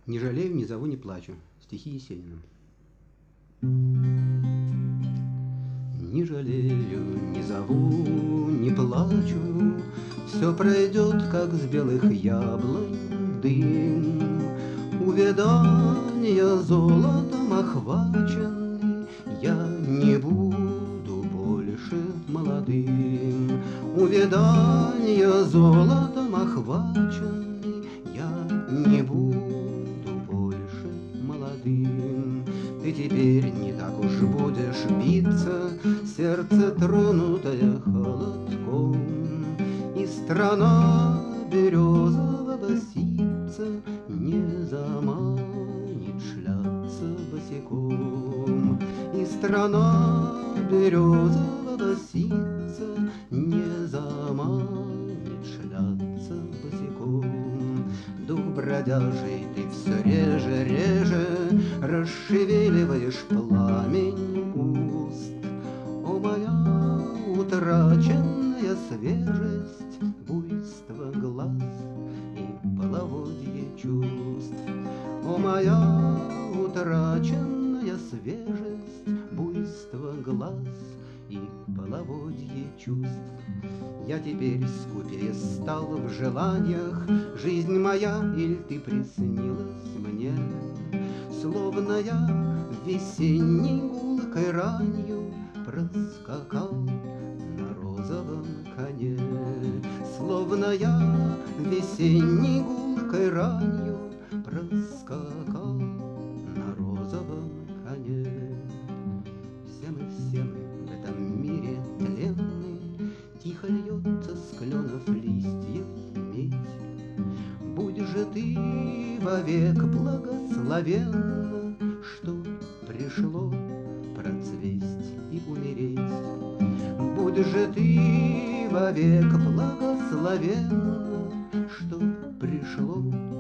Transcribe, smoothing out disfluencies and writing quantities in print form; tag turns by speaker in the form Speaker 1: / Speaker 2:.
Speaker 1: Не жалею, не зову, не плачу. Стихи Есенина. Не жалею, не зову, не плачу, все пройдет, как с белых яблонь дым. Увядания золотом охваченный, я не буду больше молодым. Увядания золотом охваченный, я не буду больше молодым. Ты теперь не так уж будешь биться, сердце тронутое холодком, и страна березового ситца не заманит шляться босиком. И страна березового ситца не заманит шляться босиком. Дух бродяжий, ты все реже, реже расшевеливаешь пламень уст. О, моя утраченная свежесть, буйство глаз и половодье чувств. О, моя утраченная свежесть, буйство глаз и половодье чувств. Я теперь скупее стал в желаниях, жизнь моя, иль ты приснилась мне, словно я весенней гулкой ранью проскакал на розовом коне. Словно я весенней гулкой ранью проскакал на розовом коне. Все мы в этом мире тленны, тихо льется с кленов листьев медь. Будь же ты вовек благословенна, что пришло процвесть и умереть. Будь же ты вовек благословенна, что пришло